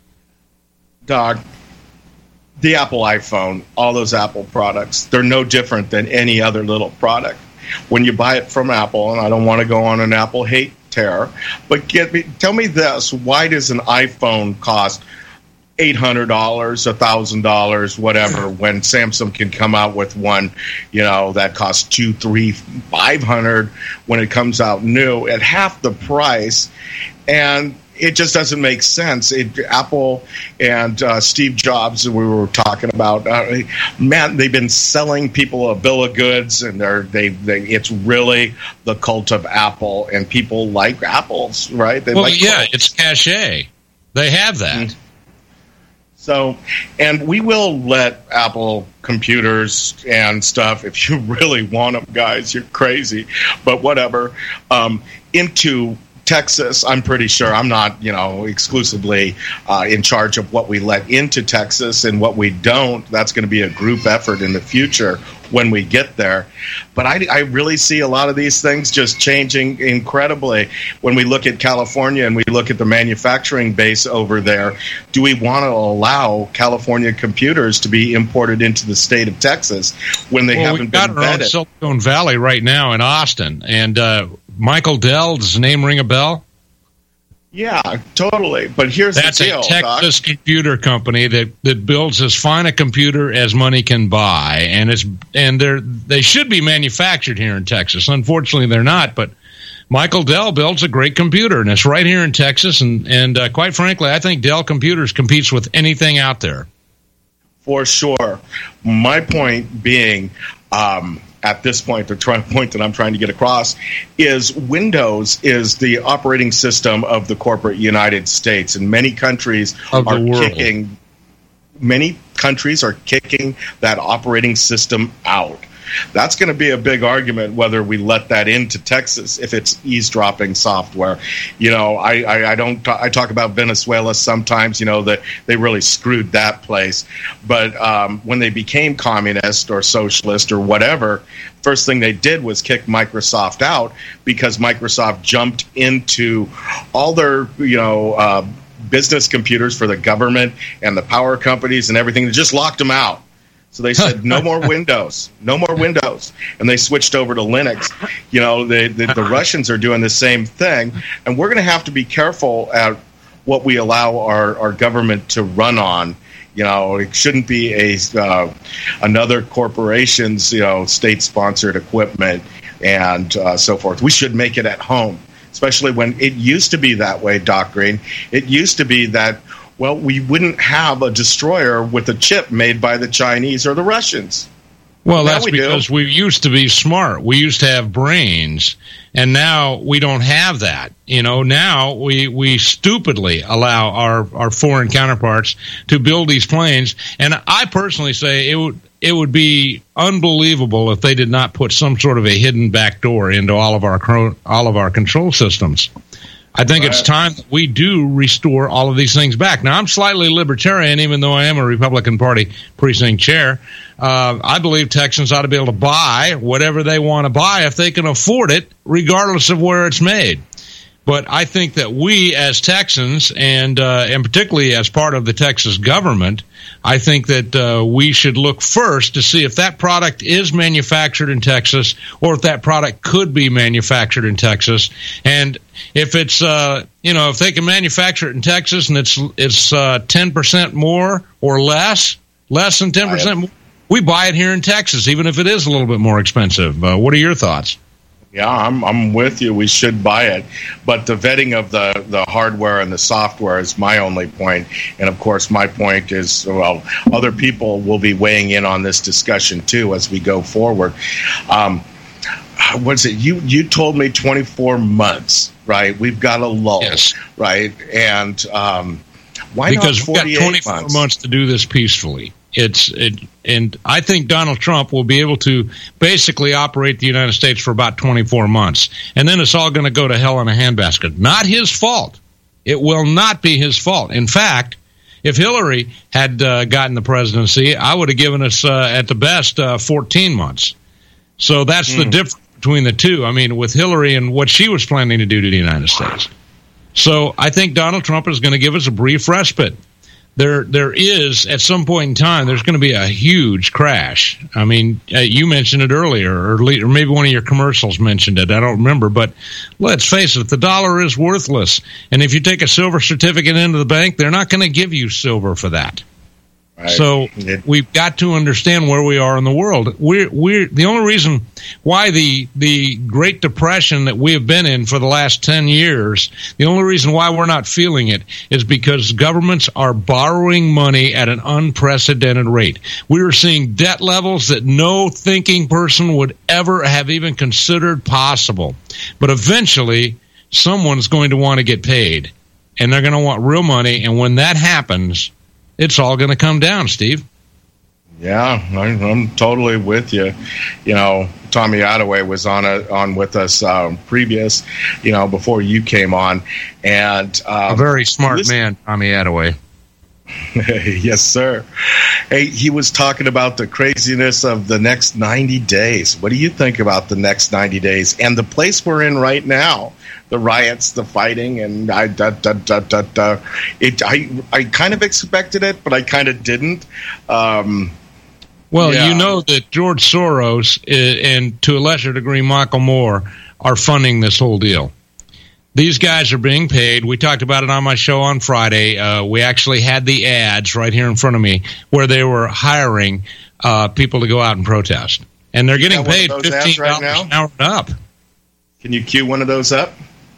Doc, the Apple iPhone, all those Apple products, they're no different than any other little product. When you buy it from Apple, and I don't want to go on an Apple hate tear, but get me, tell me this, why does an iPhone cost eight hundred dollars, one thousand dollars, whatever, when Samsung can come out with one, you know, that costs two, three, five hundred when it comes out new at half the price, and it just doesn't make sense. It, Apple and uh, Steve Jobs, we were talking about, uh, man, they've been selling people a bill of goods, and they're they, they it's really the cult of Apple, and people like apples, right? They well, like yeah, cults. It's cachet. They have that. Mm-hmm. So, and we will let Apple computers and stuff, if you really want them, guys, you're crazy, but whatever, um, into Texas. I'm pretty sure I'm not, you know, exclusively uh, in charge of what we let into Texas and what we don't. That's going to be a group effort in the future when we get there. But I, I really see a lot of these things just changing incredibly. When we look at California and we look at the manufacturing base over there, do we want to allow California computers to be imported into the state of Texas when they well, haven't we've got been our own vetted? Silicon Valley right now in Austin, and uh, Michael Dell, does the name ring a bell? Yeah, totally. But here's That's the deal, a Texas Doc. computer company that, that builds as fine a computer as money can buy, and it's and they're they should be manufactured here in Texas. Unfortunately, they're not. But Michael Dell builds a great computer, and it's right here in Texas. And and uh, quite frankly, I think Dell Computers competes with anything out there. For sure. My point being, um, at this point, the try- point that I'm trying to get across is Windows is the operating system of the corporate United States, and many countries Of the are world. kicking. Many countries are kicking that operating system out. That's going to be a big argument whether we let that into Texas if it's eavesdropping software. You know, I, I, I don't. I talk about Venezuela sometimes. You know that they really screwed that place. But um, when they became communist or socialist or whatever, first thing they did was kick Microsoft out because Microsoft jumped into all their you know. Uh, business computers for the government and the power companies and everything. They just locked them out. So they said, no more Windows, no more Windows. And they switched over to Linux. You know, the, the, the Russians are doing the same thing. And we're going to have to be careful at what we allow our, our government to run on. You know, it shouldn't be a uh, another corporation's, you know, state-sponsored equipment and uh, so forth. We should make it at home. Especially when it used to be that way, Doc Green. It used to be that, well, we wouldn't have a destroyer with a chip made by the Chinese or the Russians. Well, Now that's we because do. we used to be smart. We used to have brains, and now we don't have that. You know, now we, we stupidly allow our, our foreign counterparts to build these planes. And I personally say it would it would be unbelievable if they did not put some sort of a hidden back door into all of our cro- all of our control systems. I think Right. it's time that we do restore all of these things back. Now, I'm slightly libertarian, even though I am a Republican Party precinct chair. Uh, I believe Texans ought to be able to buy whatever they want to buy if they can afford it, regardless of where it's made. But I think that we as Texans, and uh, and particularly as part of the Texas government, I think that uh, we should look first to see if that product is manufactured in Texas or if that product could be manufactured in Texas. And if it's, uh, you know, if they can manufacture it in Texas and it's it's uh, ten percent more or less, less than ten percent more, we buy it here in Texas, even if it is a little bit more expensive. Uh, what are your thoughts? Yeah, I'm I'm with you. We should buy it, but the vetting of the, the hardware and the software is my only point. And of course, my point is, well, other people will be weighing in on this discussion too as we go forward. Um, what's it? You you told me twenty-four months, right? We've got a lull, yes. right? And um, why because not we've got twenty-four months? months to do this peacefully. It's it, and I think Donald Trump will be able to basically operate the United States for about twenty-four months, and then it's all going to go to hell in a handbasket. Not his fault. It will not be his fault. In fact, if Hillary had uh, gotten the presidency, I would have given us uh, at the best uh, fourteen months. So that's mm. the difference between the two. I mean, with Hillary and what she was planning to do to the United States. So I think Donald Trump is going to give us a brief respite. There, there is, at some point in time, there's going to be a huge crash. I mean, uh, you mentioned it earlier, or, le- or maybe one of your commercials mentioned it. I don't remember, but let's face it, the dollar is worthless. And if you take a silver certificate into the bank, they're not going to give you silver for that. Right. So we've got to understand where we are in the world. We're, we're the only reason why the the Great Depression that we have been in for the last ten years, the only reason why we're not feeling it is because governments are borrowing money at an unprecedented rate. We are seeing debt levels that no thinking person would ever have even considered possible. But eventually, someone's going to want to get paid, and they're going to want real money. And when that happens, it's all going to come down, Steve. Yeah, I'm, I'm totally with you. You know, Tommy Attaway was on a, on with us um, previous, you know, before you came on, and um, a very smart this, man, Tommy Attaway. Yes, sir. Hey, he was talking about the craziness of the next ninety days. What do you think about the next ninety days and the place we're in right now? The riots, the fighting, and I, da, da, da, da, da. It, I, I kind of expected it, but I kind of didn't. Um, well, yeah. You know that George Soros and, to a lesser degree, Michael Moore are funding this whole deal. These guys are being paid. We talked about it on my show on Friday. Uh, we actually had the ads right here in front of me where they were hiring uh, people to go out and protest. And they're getting paid fifteen dollars right an hour and up. Can you cue one of those up?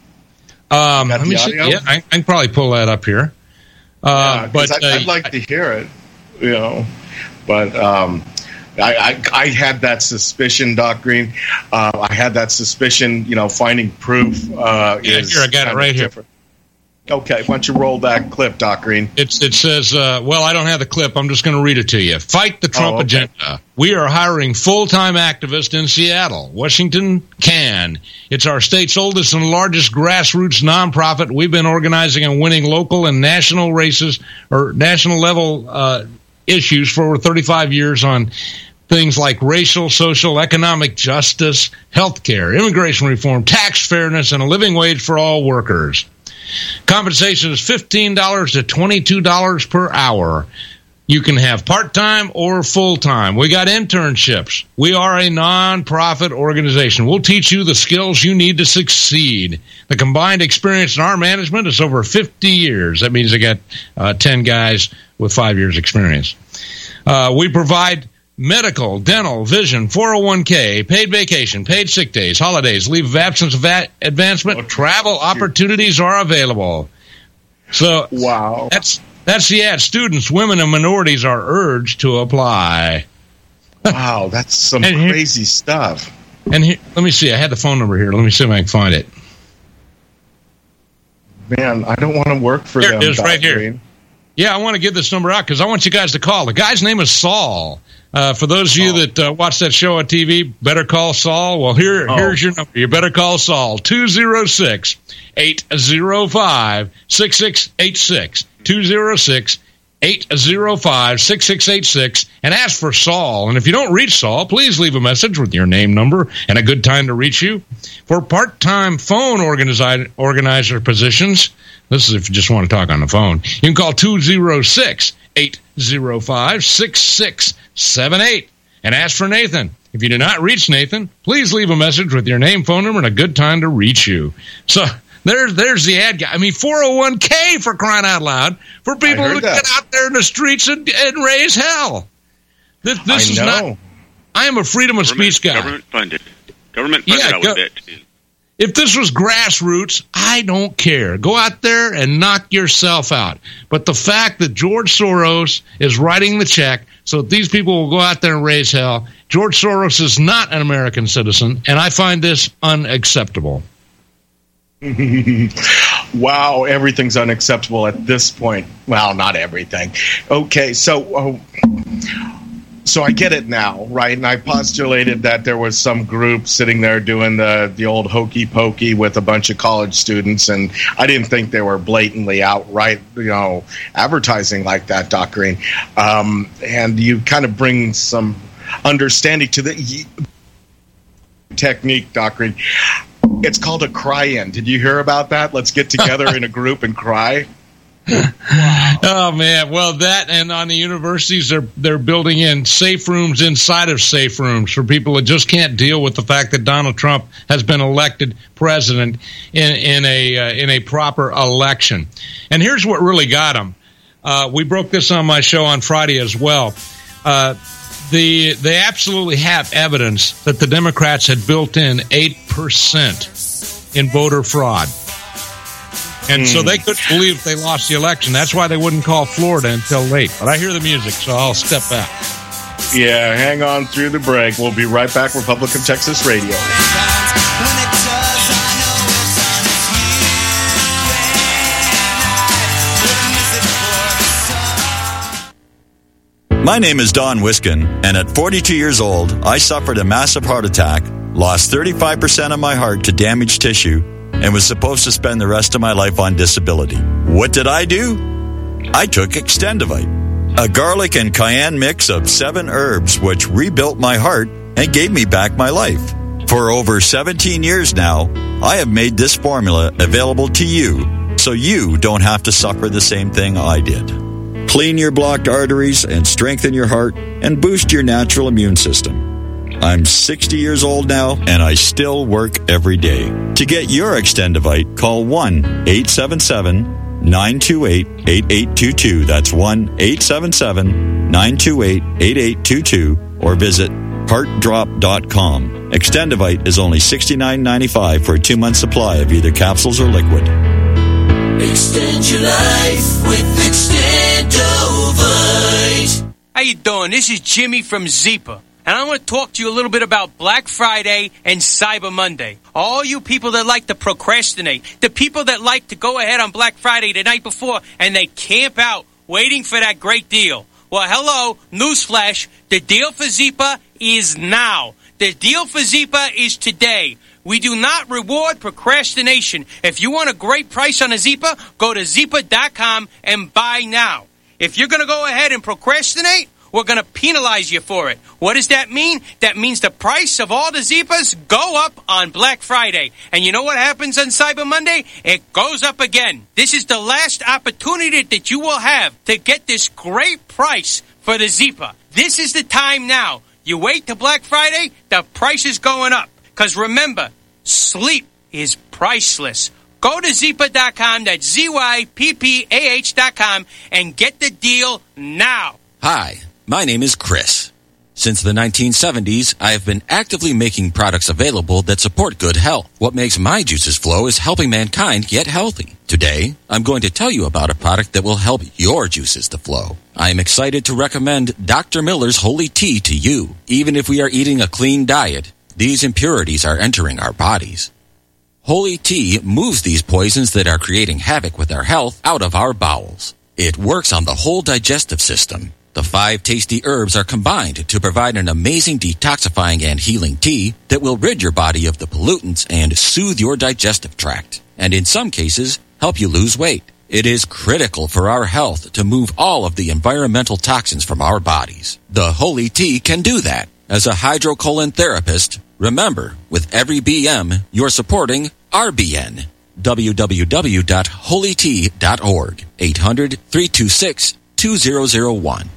Um, let me see. Yeah, I, I can probably pull that up here. Uh, yeah, but I'd, uh, I'd like to hear it, you know. But um, I, I, I had that suspicion, Doc Green. Uh, I had that suspicion, you know, finding proof. Uh, yeah, is here, I got it right different. here. Okay, why don't you roll that clip, Doc Green? It's, it says, uh, well, I don't have the clip. I'm just going to read it to you. Fight the Trump oh, okay. agenda. We are hiring full-time activists in Seattle. Washington can. It's our state's oldest and largest grassroots nonprofit. We've been organizing and winning local and national races or national level uh, issues for over thirty-five years on things like racial, social, economic justice, health care, immigration reform, tax fairness, and a living wage for all workers. Compensation is fifteen dollars to twenty-two dollars per hour. You can have part-time or full-time. We got internships. We are a non-profit organization. We'll teach you the skills you need to succeed. The combined experience in our management is over fifty years. That means I got uh, ten guys with five years experience. Uh, we provide medical, dental, vision, four oh one k, paid vacation, paid sick days, holidays, leave of absence, va- advancement, okay. Travel opportunities are available. So wow, that's that's the ad. Students, women, and minorities are urged to apply. Wow, that's some here, crazy stuff. And here, let me see. I had the phone number here. Let me see if I can find it. Man, I don't want to work for there them. It is right Green. here. Yeah, I want to give this number out because I want you guys to call. The guy's name is Saul. Uh, for those of you oh. that uh, watch that show on T V, Better Call Saul. Well, here, oh. here's your number. You better call Saul, two oh six, eight oh five, six six eight six, two oh six, eight oh five, six six eight six, and ask for Saul. And if you don't reach Saul, please leave a message with your name, number, and a good time to reach you. For part-time phone organizer, organizer positions, this is if you just want to talk on the phone, you can call two oh six, eight oh five, six six seven eight and ask for Nathan. If you do not reach Nathan, please leave a message with your name, phone number, and a good time to reach you. So there, there's the ad guy. I mean, four oh one k for crying out loud for people who that. get out there in the streets and, and raise hell. This, this I is know. not. I am a freedom of government, speech guy. Government funded. Government funded. Yeah, I would go, bet too. If this was grassroots, I don't care. Go out there and knock yourself out. But the fact that George Soros is writing the check so these people will go out there and raise hell. George Soros is not an American citizen, and I find this unacceptable. Wow, everything's unacceptable at this point. Well, not everything. Okay, so oh, so I get it now, right? And I postulated that there was some group sitting there doing the, the old hokey pokey with a bunch of college students, and I didn't think they were blatantly outright, you know, advertising like that, Doc Green. Um, and you kind of bring some understanding to the technique, Doc Green. It's called a cry-in. Did you hear about that? Let's get together in a group and cry. Wow. Oh man! Well, that and on the universities, they're they're building in safe rooms inside of safe rooms for people that just can't deal with the fact that Donald Trump has been elected president in in a uh, in a proper election. And here's what really got him. Uh, we broke this on my show on Friday as well. Uh, the they absolutely have evidence that the Democrats had built in eight percent in voter fraud. And mm. so they couldn't believe they lost the election. That's why they wouldn't call Florida until late. But I hear the music, so I'll step back. Yeah, hang on through the break. We'll be right back. Republic of Texas Radio. My name is Don Wiskin, and at forty-two years old, I suffered a massive heart attack, lost thirty-five percent of my heart to damaged tissue, and was supposed to spend the rest of my life on disability. What did I do? I took Extendivite, a garlic and cayenne mix of seven herbs which rebuilt my heart and gave me back my life. For over seventeen years now, I have made this formula available to you so you don't have to suffer the same thing I did. Clean your blocked arteries and strengthen your heart and boost your natural immune system. I'm sixty years old now, and I still work every day. To get your Extendivite, call one eight seven seven, nine two eight, eight eight two two. That's one eight seven seven, nine two eight, eight eight two two, or visit heart drop dot com. Extendivite is only sixty-nine ninety-five for a two-month supply of either capsules or liquid. Extend your life with Extendovite. How you doing? This is Jimmy from Zeepa. And I want to talk to you a little bit about Black Friday and Cyber Monday. All you people that like to procrastinate, the people that like to go ahead on Black Friday the night before and they camp out waiting for that great deal. Well, hello, newsflash, the deal for Zeepa is now. The deal for Zeepa is today. We do not reward procrastination. If you want a great price on a Zeepa, go to Zeepa dot com and buy now. If you're going to go ahead and procrastinate, we're going to penalize you for it. What does that mean? That means the price of all the Zeepas go up on Black Friday. And you know what happens on Cyber Monday? It goes up again. This is the last opportunity that you will have to get this great price for the Zeepa. This is the time now. You wait till Black Friday, the price is going up. Because remember, sleep is priceless. Go to Zeepa dot com, that's Z Y P P A H dot com, and get the deal now. Hi, my name is Chris. Since the nineteen seventies, I have been actively making products available that support good health. What makes my juices flow is helping mankind get healthy. Today, I'm going to tell you about a product that will help your juices to flow. I am excited to recommend Doctor Miller's Holy Tea to you. Even if we are eating a clean diet, these impurities are entering our bodies. Holy Tea moves these poisons that are creating havoc with our health out of our bowels. It works on the whole digestive system. The five tasty herbs are combined to provide an amazing detoxifying and healing tea that will rid your body of the pollutants and soothe your digestive tract, and in some cases, help you lose weight. It is critical for our health to move all of the environmental toxins from our bodies. The Holy Tea can do that. As a hydrocolon therapist, remember, with every B M, you're supporting R B N. w w w dot holy tea dot org. eight hundred, three two six, two zero zero one.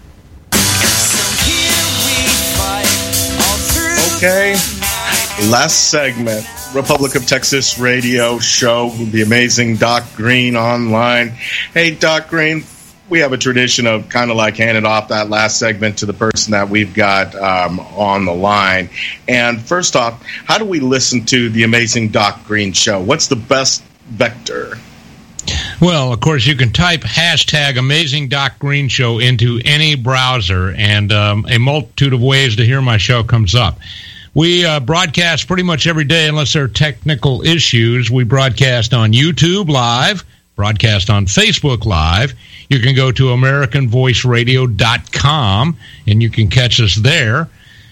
Okay, last segment, Republic of Texas Radio show, the amazing Doc Green online. Hey, Doc Green, we have a tradition of kind of like handing off that last segment to the person that we've got um, on the line. And first off, how do we listen to the amazing Doc Green show? What's the best vector? Well, of course, you can type hashtag Amazing Doc Green Show into any browser, and um, a multitude of ways to hear my show comes up. We uh, broadcast pretty much every day unless there are technical issues. We broadcast on YouTube Live, broadcast on Facebook Live. You can go to American Voice Radio dot com, and you can catch us there.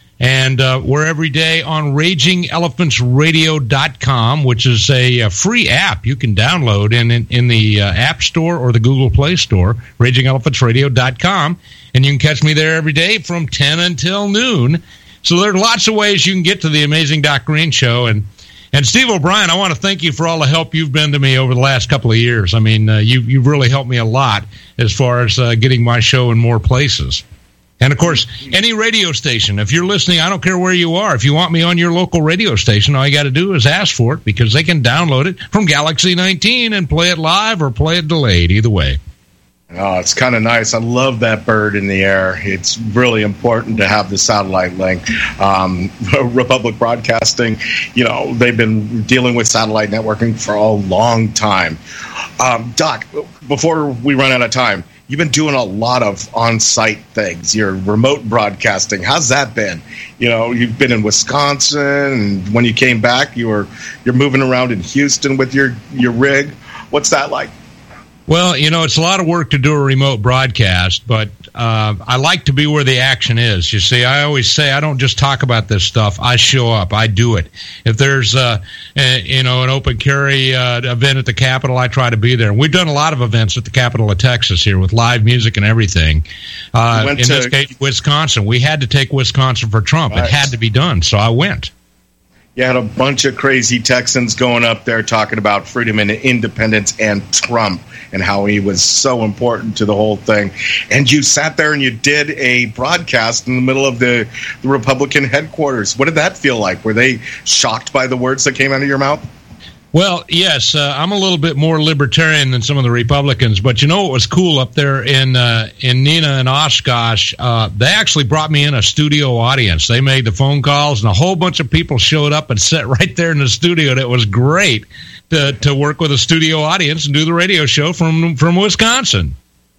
And uh, we're every day on Raging Elephants Radio dot com, which is a, a free app you can download in, in, in the uh, App Store or the Google Play Store, Raging Elephants Radio dot com. And you can catch me there every day from ten until noon. So there are lots of ways you can get to the Amazing Doc Green Show. And, and Steve O'Brien, I want to thank you for all the help you've been to me over the last couple of years. I mean, uh, you, you've really helped me a lot as far as uh, getting my show in more places. And, of course, any radio station, if you're listening, I don't care where you are. If you want me on your local radio station, all you got to do is ask for it, because they can download it from Galaxy nineteen and play it live or play it delayed, either way. Oh, it's kind of nice. I love that bird in the air. It's really important to have the satellite link. Um, Republic Broadcasting, you know, they've been dealing with satellite networking for a long time. Um, Doc, before we run out of time, you've been doing a lot of on-site things. You're remote broadcasting. How's that been? You know, you've been in Wisconsin, and when you came back, you were you're moving around in Houston with your, your rig. What's that like? Well, you know, it's a lot of work to do a remote broadcast, but uh, I like to be where the action is. You see, I always say I don't just talk about this stuff. I show up. I do it. If there's, uh, a, you know, an open carry uh, event at the Capitol, I try to be there. We've done a lot of events at the Capitol of Texas here with live music and everything. Uh, in to, this case, Wisconsin. We had to take Wisconsin for Trump. Nice. It had to be done, so I went. You had a bunch of crazy Texans going up there talking about freedom and independence and Trump and how he was so important to the whole thing. And you sat there and you did a broadcast in the middle of the, the Republican headquarters. What did that feel like? Were they shocked by the words that came out of your mouth? Well, yes, uh, I'm a little bit more libertarian than some of the Republicans, but you know what was cool up there in uh, in Neenah and Oshkosh? Uh, they actually brought me in a studio audience. They made the phone calls, and a whole bunch of people showed up and sat right there in the studio. And it was great to to work with a studio audience and do the radio show from from Wisconsin.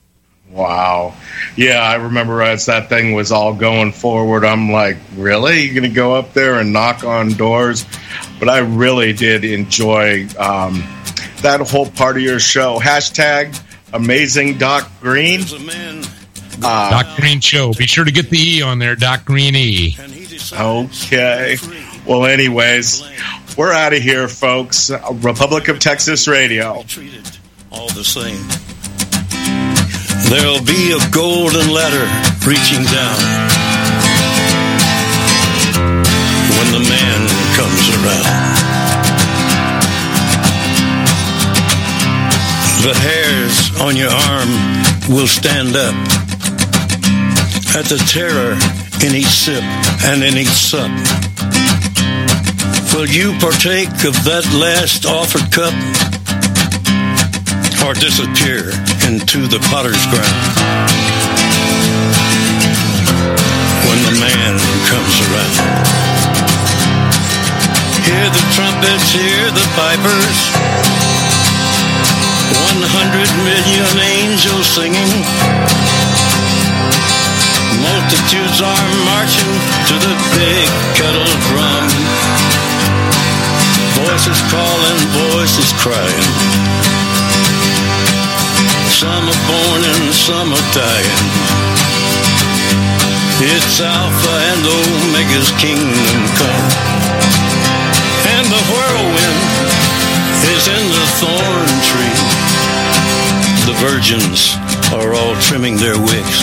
Wow. Yeah, I remember as that thing was all going forward, I'm like, really? You're going to go up there and knock on doors? But I really did enjoy um, that whole part of your show. Hashtag Amazing Doc Green. Uh, Doc Green Show. Be sure to get the E on there, Doc Green E. Okay. Well, anyways, we're out of here, folks. Republic of Texas Radio. All the same. There'll be a golden ladder reaching down when the man comes around. The hairs on your arm will stand up at the terror in each sip and in each sup. Will you partake of that last offered cup, or disappear into the potter's ground when the man comes around? Hear the trumpets, hear the pipers, one hundred million angels singing. Multitudes are marching to the big kettle drum. Voices calling, voices crying. Some are born and some are dying. It's Alpha and Omega's kingdom come. And the whirlwind is in the thorn tree. The virgins are all trimming their wicks.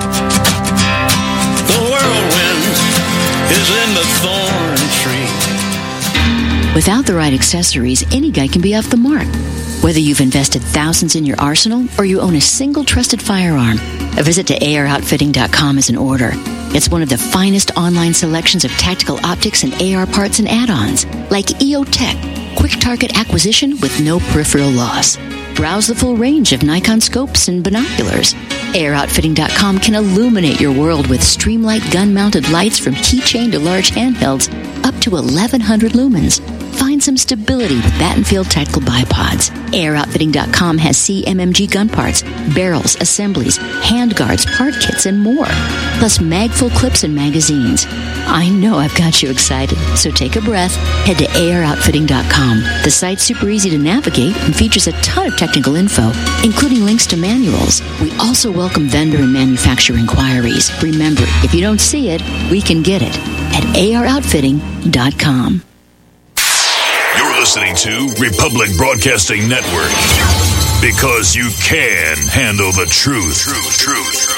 The whirlwind is in the thorn tree. Without the right accessories, any guy can be off the mark. Whether you've invested thousands in your arsenal or you own a single trusted firearm, a visit to A R outfitting dot com is in order. It's one of the finest online selections of tactical optics and A R parts and add-ons, like E O Tech, quick target acquisition with no peripheral loss. Browse the full range of Nikon scopes and binoculars. A R outfitting dot com can illuminate your world with Streamlight gun-mounted lights from keychain to large handhelds up to eleven hundred lumens. Find and some stability with Battenfield Tactical Bipods. air outfitting dot com has C M M G gun parts, barrels, assemblies, handguards, part kits, and more. Plus mag-full clips and magazines. I know I've got you excited, so take a breath. Head to A R outfitting dot com. The site's super easy to navigate and features a ton of technical info, including links to manuals. We also welcome vendor and manufacturer inquiries. Remember, if you don't see it, we can get it at A R outfitting dot com. You're listening to Republic Broadcasting Network, because you can handle the truth. Truth, truth.